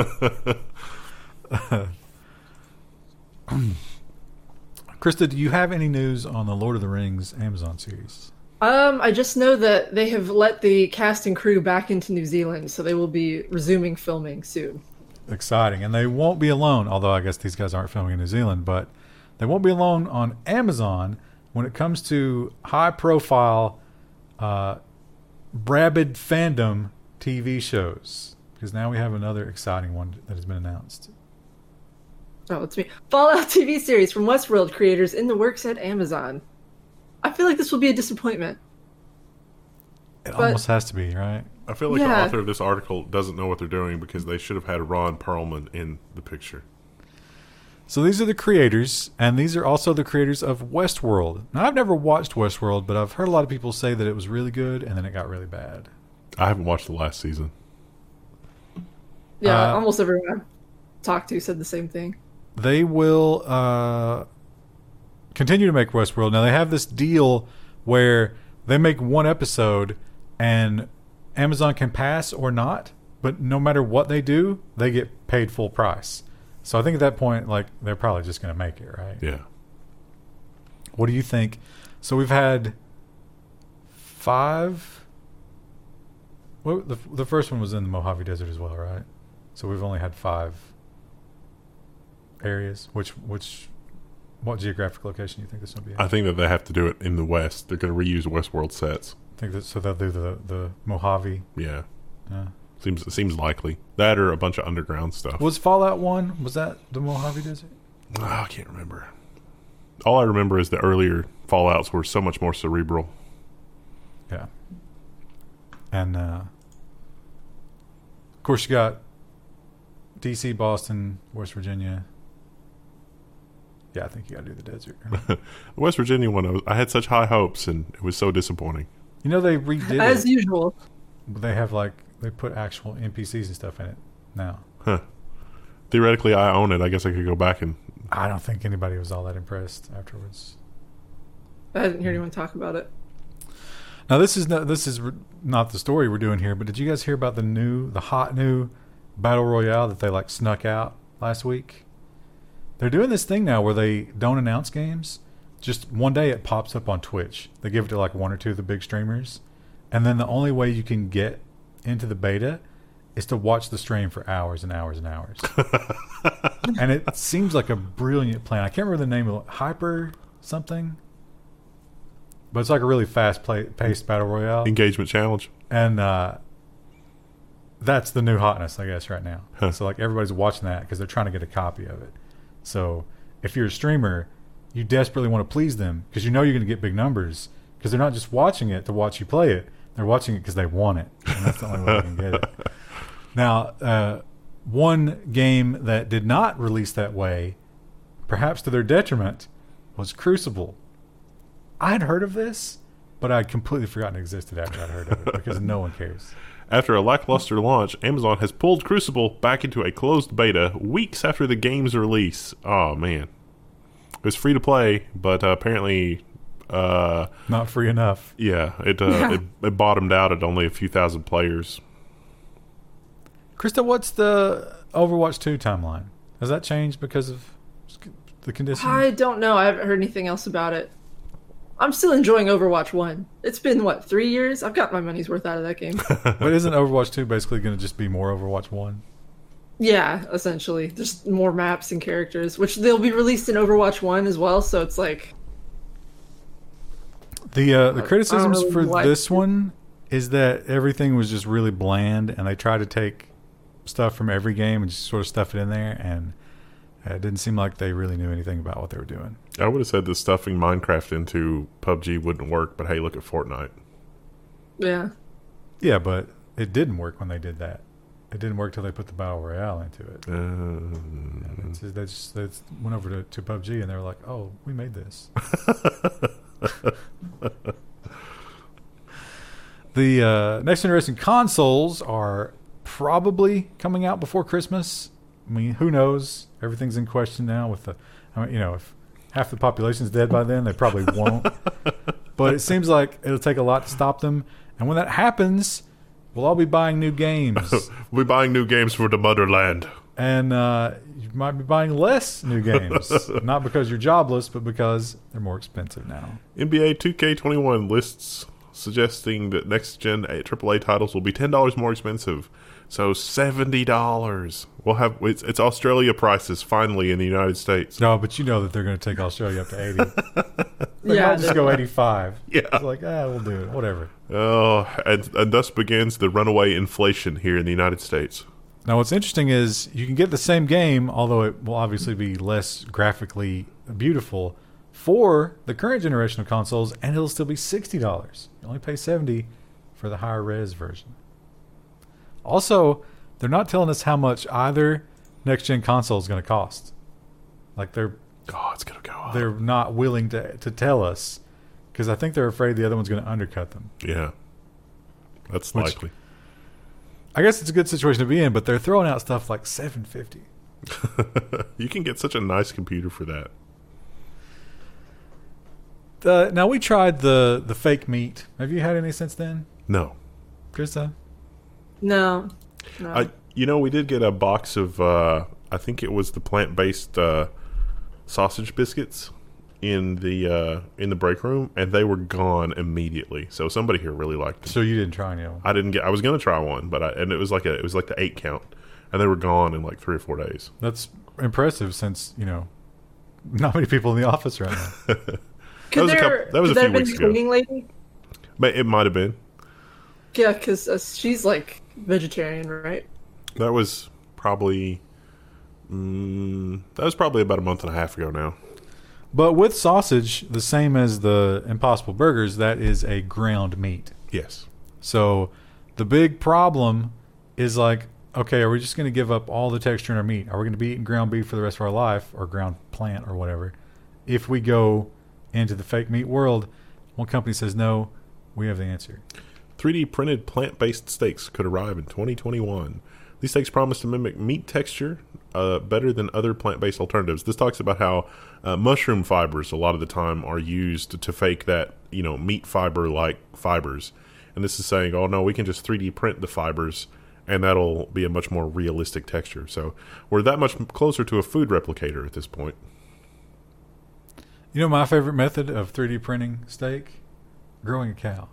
Speaker 2: Krista, do you have any news on the Lord of the Rings Amazon series?
Speaker 1: um, I just know that they have let the cast and crew back into New Zealand, so they will be resuming filming soon.
Speaker 2: Exciting. And they won't be alone, although I guess these guys aren't filming in New Zealand, but they won't be alone on Amazon when it comes to high-profile uh, rabid fandom T V shows, because now we have another exciting one that has been announced.
Speaker 1: Oh, it's me. Fallout T V series from Westworld creators in the works at Amazon. I feel like this will be a disappointment.
Speaker 2: It
Speaker 1: But-
Speaker 2: almost has to be, right?
Speaker 3: I feel like
Speaker 1: Yeah.
Speaker 3: the author of this article doesn't know what they're doing because they should have had Ron Perlman in the picture.
Speaker 2: So these are the creators, and these are also the creators of Westworld. Now, I've never watched Westworld, but I've heard a lot of people say that it was really good, and then it got really bad.
Speaker 3: I haven't watched the last season.
Speaker 1: Yeah,
Speaker 2: Uh,
Speaker 1: almost everyone I talked to said the same thing.
Speaker 2: They will uh, continue to make Westworld. Now, they have this deal where they make one episode, and Amazon can pass or not, but no matter what they do, they get paid full price. So I think at that point, like, they're probably just going to make it, right?
Speaker 3: Yeah.
Speaker 2: What do you think? So we've had five. Well, the the first one was in the Mojave Desert as well, right? So we've only had five areas. Which which what geographic location do you think this will be in?
Speaker 3: I think that they have to do it in the West. They're going to reuse Westworld sets.
Speaker 2: I think that so they'll do the the Mojave.
Speaker 3: Yeah.
Speaker 2: Yeah.
Speaker 3: Seems seems likely. That or a bunch of underground stuff.
Speaker 2: Was Fallout One? Was that the Mojave Desert?
Speaker 3: Oh, I can't remember. All I remember is the earlier Fallouts were so much more cerebral.
Speaker 2: Yeah. And uh, of course you got D C, Boston, West Virginia. Yeah, I think you got to do the desert.
Speaker 3: The West Virginia one, I, was, I had such high hopes, and it was so disappointing.
Speaker 2: You know they redid
Speaker 1: As
Speaker 2: it.
Speaker 1: usual.
Speaker 2: They have like they put actual N P Cs and stuff in it now.
Speaker 3: Huh. Theoretically, I own it. I guess I could go back and...
Speaker 2: I don't think anybody was all that impressed afterwards.
Speaker 1: I didn't hear anyone talk about it.
Speaker 2: Now this is not, this is re- not the story we're doing here, but did you guys hear about the new, the hot new battle royale that they like snuck out last week? They're doing this thing now where they don't announce games. Just one day it pops up on Twitch. They give it to like one or two of the big streamers, and then the only way you can get into the beta is to watch the stream for hours and hours and hours. And it seems like a brilliant plan. I can't remember the name of it. Hyper something. But it's like a really fast play, paced battle royale.
Speaker 3: Engagement challenge.
Speaker 2: And uh, that's the new hotness, I guess, right now.
Speaker 3: Huh.
Speaker 2: So like everybody's watching that because they're trying to get a copy of it. So if you're a streamer, you desperately want to please them because you know you're going to get big numbers because they're not just watching it to watch you play it. They're watching it because they want it. And that's the only way they can get it. Now, uh, one game that did not release that way, perhaps to their detriment, was Crucible. I'd heard of this, but I'd completely forgotten it existed after I'd heard of it because no one cares.
Speaker 3: After a lackluster launch, Amazon has pulled Crucible back into a closed beta weeks after the game's release. Oh, man. It was free to play, but uh, apparently... Uh,
Speaker 2: Not free enough.
Speaker 3: Yeah, it, uh,
Speaker 1: Yeah.
Speaker 3: it it bottomed out at only a few thousand players.
Speaker 2: Krista, what's the Overwatch two timeline? Has that changed because of the conditions?
Speaker 1: I don't know. I haven't heard anything else about it. I'm still enjoying Overwatch one. It's been, what, three years? I've got my money's worth out of that game.
Speaker 2: But isn't Overwatch two basically going to just be more Overwatch one?
Speaker 1: Yeah, essentially. Just more maps and characters, which they'll be released in Overwatch one as well, so it's like...
Speaker 2: The uh, the
Speaker 1: I- I
Speaker 2: criticisms
Speaker 1: don't
Speaker 2: for
Speaker 1: really like
Speaker 2: this
Speaker 1: it.
Speaker 2: one is that everything was just really bland, and they tried to take stuff from every game and just sort of stuff it in there, and it didn't seem like they really knew anything about what they were doing.
Speaker 3: I would have said that stuffing Minecraft into P U B G wouldn't work, but hey, look at Fortnite.
Speaker 1: Yeah.
Speaker 2: Yeah, but it didn't work when they did that. It didn't work till they put the Battle Royale into it.
Speaker 3: Uh,
Speaker 2: And it's, they just they just went over to, to P U B G, and they were like, oh, we made this. The uh, next generation consoles are probably coming out before Christmas. I mean, who knows? Everything's in question now. With the, I mean, you know, if half the population's dead by then, they probably won't. But it seems like it'll take a lot to stop them. And when that happens, we'll all be buying new games,
Speaker 3: we'll be buying new games for the motherland.
Speaker 2: and uh, you might be buying less new games, not because you're jobless, but because they're more expensive now.
Speaker 3: N B A two K twenty-one lists suggesting that next-gen triple A titles will be ten dollars more expensive. So seventy dollars. We'll have it's, it's Australia prices finally in the United States.
Speaker 2: No, but you know that they're going to take Australia up to eighty. They
Speaker 1: Yeah,
Speaker 2: might just
Speaker 1: they-
Speaker 2: go eighty-five.
Speaker 3: Yeah.
Speaker 2: It's like, ah, we'll do it. Whatever.
Speaker 3: Oh, and, and thus begins the runaway inflation here in the United States.
Speaker 2: Now, what's interesting is you can get the same game, although it will obviously be less graphically beautiful, for the current generation of consoles, and it'll still be sixty dollars. You only pay seventy dollars for the higher res version. Also, they're not telling us how much either next-gen console is going to cost. Like, they're
Speaker 3: Oh, it's gonna go up.
Speaker 2: they're not willing to to tell us, because I think they're afraid the other one's going to undercut them.
Speaker 3: Yeah, that's
Speaker 2: Which-
Speaker 3: likely.
Speaker 2: I guess it's a good situation to be in, but they're throwing out stuff like seven hundred fifty dollars.
Speaker 3: You can get such a nice computer for that.
Speaker 2: Uh, now, we tried the, the fake meat. Have you had any since then,
Speaker 3: No,
Speaker 2: Krista?
Speaker 1: No. No.
Speaker 3: I you know we did get a box of uh, I think it was the plant-based uh, sausage biscuits in the uh, in the break room, and they were gone immediately. So somebody here really liked them.
Speaker 2: So you didn't try any of them?
Speaker 3: I didn't get. I was gonna try one, but I, and it was like a it was like the eight count, and they were gone in like three or four days.
Speaker 2: That's impressive, since, you know, not many people in the office right now.
Speaker 1: Could
Speaker 3: was a
Speaker 1: there,
Speaker 3: couple- that was
Speaker 1: could
Speaker 3: a
Speaker 1: there
Speaker 3: few
Speaker 1: have been
Speaker 3: weeks
Speaker 1: a
Speaker 3: ago.
Speaker 1: cleaning lady?
Speaker 3: But it might have been.
Speaker 1: Yeah, because uh, she's like vegetarian, right?
Speaker 3: That was probably. Mm, that was probably about a month and a half ago now.
Speaker 2: But with sausage, the same as the Impossible Burgers, that is a ground meat.
Speaker 3: Yes.
Speaker 2: So the big problem is like, okay, are we just going to give up all the texture in our meat? Are we going to be eating ground beef for the rest of our life, or ground plant or whatever? If we go into the fake meat world, one company says no, we have the answer.
Speaker 3: three D printed plant-based steaks could arrive in twenty twenty-one. These steaks promise to mimic meat texture uh, better than other plant-based alternatives. This talks about how uh, mushroom fibers a lot of the time are used to fake that, you know, meat fiber-like fibers. And this is saying, oh no, we can just three D print the fibers, and that'll be a much more realistic texture. So we're that much closer to a food replicator at this point.
Speaker 2: You know my favorite method of three D printing steak? Growing a cow.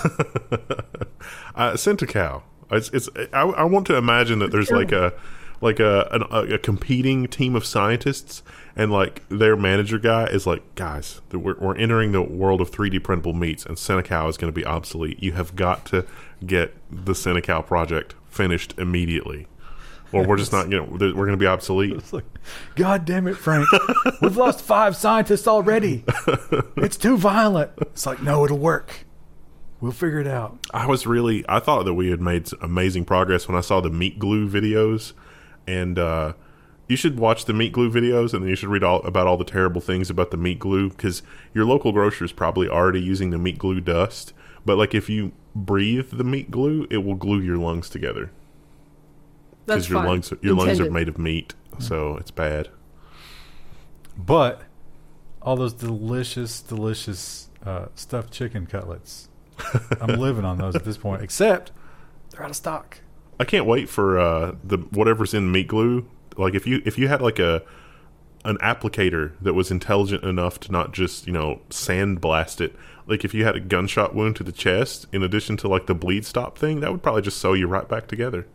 Speaker 3: Uh, Centacow. It's, it's. I, I want to imagine that there's like a, like a, an, a a competing team of scientists, and like their manager guy is like, guys, th- we're we're entering the world of three D printable meats, and Centacow is going to be obsolete. You have got to get the Centacow project finished immediately, or we're just not. You know, we're going to be obsolete.
Speaker 2: It's like, God damn it, Frank. We've lost five scientists already. It's too violent. It's like, no, it'll work. We'll figure it out.
Speaker 3: I was really. I thought that we had made amazing progress when I saw the meat glue videos, and uh, you should watch the meat glue videos, and then you should read all about all the terrible things about the meat glue, because your local grocer is probably already using the meat glue dust. But like if you breathe the meat glue, it will glue your lungs together.
Speaker 1: That's
Speaker 3: your
Speaker 1: fine.
Speaker 3: lungs your lungs are
Speaker 1: Intended.
Speaker 3: made of meat, so it's bad.
Speaker 2: But all those delicious, delicious uh, stuffed chicken cutlets. I'm living on those at this point, except they're out of stock.
Speaker 3: I can't wait for uh, the whatever's in meat glue. Like if you if you had like a an applicator that was intelligent enough to not just, you know, sandblast it. Like if you had a gunshot wound to the chest, in addition to like the bleed stop thing, that would probably just sew you right back together.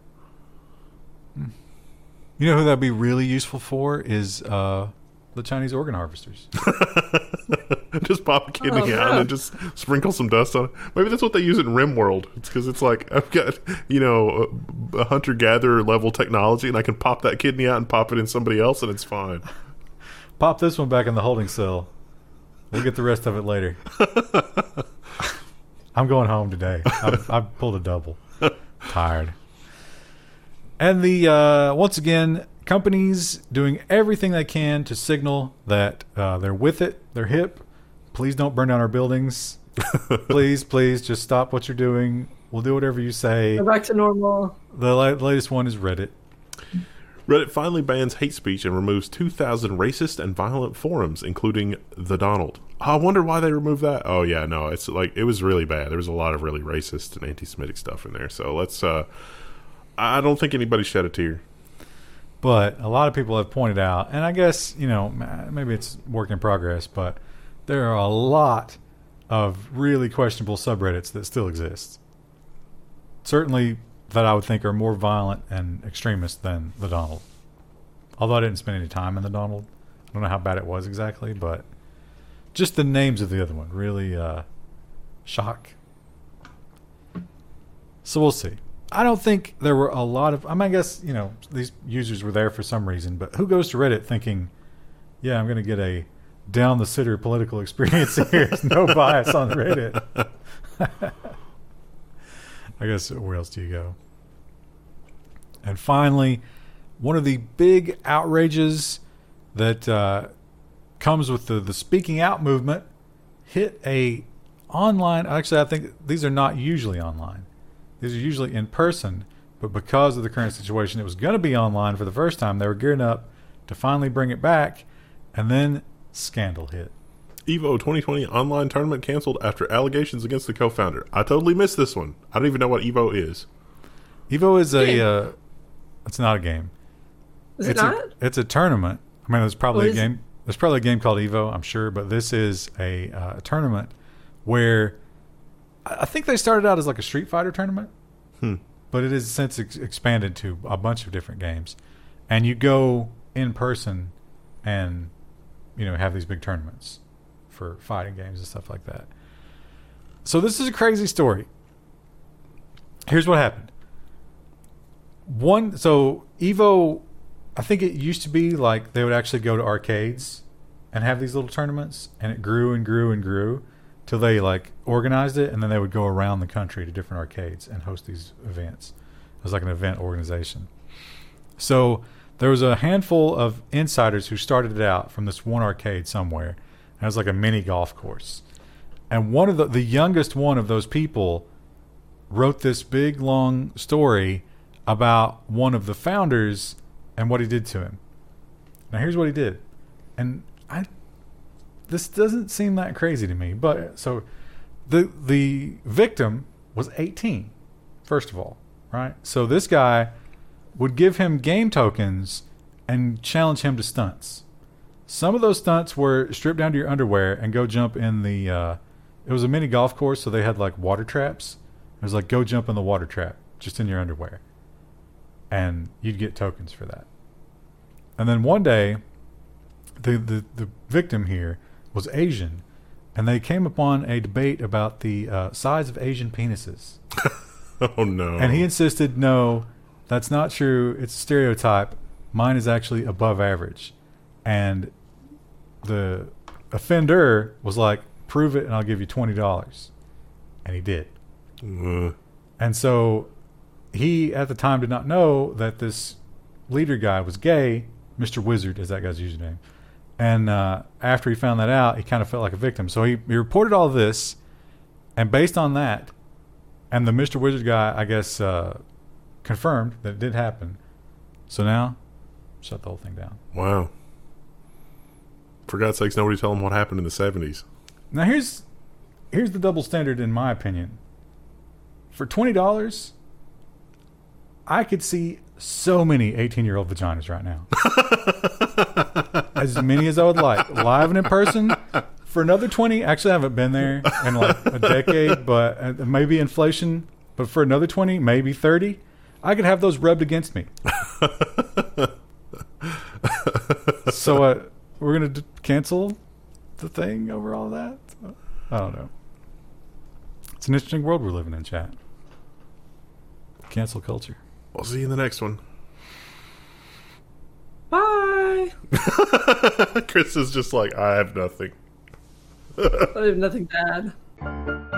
Speaker 2: You know who that'd be really useful for is uh, the Chinese organ harvesters.
Speaker 3: Just pop a kidney
Speaker 1: Oh,
Speaker 3: out
Speaker 1: no.
Speaker 3: and just sprinkle some dust on it. Maybe that's what they use in RimWorld. It's because it's like, I've got, you know, a, a hunter-gatherer level technology, and I can pop that kidney out and pop it in somebody else, and it's fine.
Speaker 2: Pop this one back in the holding cell. We'll get the rest of it later. I'm going home today. I've, I've pulled a double. Tired. And the uh, once again, companies doing everything they can to signal that uh, they're with it, they're hip. Please don't burn down our buildings. please, please, just stop what you're doing. We'll do whatever you say.
Speaker 1: Go back to normal.
Speaker 2: The la- latest one is Reddit.
Speaker 3: Reddit finally bans hate speech and removes two thousand racist and violent forums, including The Donald. Oh, I wonder why they removed that. Oh, yeah, no, it's like, it was really bad. There was a lot of really racist and anti-Semitic stuff in there. So let's, uh, I don't think anybody shed a tear.
Speaker 2: But a lot of people have pointed out, and I guess, you know, maybe it's work in progress, but there are a lot of really questionable subreddits that still exist. Certainly that I would think are more violent and extremist than the Donald. Although I didn't spend any time in the Donald. I don't know how bad it was exactly, but just the names of the other one really uh, shock. So we'll see. I don't think there were a lot of... I mean, I guess, you know, these users were there for some reason, but who goes to Reddit thinking, yeah, I'm going to get a down-the-sitter political experience here. There's no bias on Reddit. I guess, where else do you go? And finally, one of the big outrages that uh, comes with the, the speaking out movement hit a online... Actually, I think these are not usually online. These are usually in person, but because of the current situation, it was going to be online for the first time. They were gearing up to finally bring it back, and then scandal hit.
Speaker 3: Evo twenty twenty online tournament canceled after allegations against the co-founder. I totally missed this one. I don't even know what Evo is.
Speaker 2: Evo is a...
Speaker 1: Game.
Speaker 2: Uh, it's not a game.
Speaker 1: Is
Speaker 2: it's
Speaker 1: it not?
Speaker 2: A, it's a tournament. I mean, there's probably
Speaker 1: What
Speaker 2: a
Speaker 1: is
Speaker 2: game. There's probably a game called Evo, I'm sure, but this is a, uh, a tournament where I I think they started out as like a Street Fighter tournament,
Speaker 3: Hmm.
Speaker 2: but it has since ex- expanded to a bunch of different games, and you go in person and you know have these big tournaments for fighting games and stuff like that. So this is a crazy story. Here's what happened. One, so Evo, I think it used to be like they would actually go to arcades and have these little tournaments, and it grew and grew and grew till they like organized it, and then they would go around the country to different arcades and host these events. It was like an event organization. So there was a handful of insiders who started it out from this one arcade somewhere, and it was like a mini golf course. And one of the the youngest one of those people wrote this big long story about one of the founders and what he did to him. Now here's what he did. And I this doesn't seem that crazy to me, but so the the victim was eighteen, first of all, right? So this guy would give him game tokens and challenge him to stunts. Some of those stunts were strip down to your underwear and go jump in the uh it was a mini golf course, so they had like water traps. It was like go jump in the water trap just in your underwear. And you'd get tokens for that. And then one day, the, the, the victim here was Asian, and they came upon a debate about the uh, size of Asian penises.
Speaker 3: Oh, no.
Speaker 2: And he insisted, no, that's not true. It's a stereotype. Mine is actually above average. And the offender was like, prove it and I'll give you twenty dollars. And he did.
Speaker 3: Uh,
Speaker 2: And so he, at the time, did not know that this leader guy was gay. Mister Wizard is that guy's username. And uh, after he found that out, he kind of felt like a victim. So he, he reported all this, and based on that, and the Mister Wizard guy, I guess, uh, confirmed that it did happen. So now, shut the whole thing down.
Speaker 3: Wow. For God's sakes, nobody tell him what happened in the seventies.
Speaker 2: Now here's here's the double standard in my opinion. For twenty dollars, I could see so many eighteen-year-old vaginas right now. As many as I would like. Live and in person. For another twenty, actually I haven't been there in like a decade, but uh, maybe inflation. But for another twenty, maybe thirty, I could have those rubbed against me. So uh, we're going to d- cancel the thing over all that? I don't know. It's an interesting world we're living in, chat. Cancel culture.
Speaker 3: We'll see you in the next one.
Speaker 1: Bye.
Speaker 3: Chris is just like, I have nothing.
Speaker 1: I have nothing bad.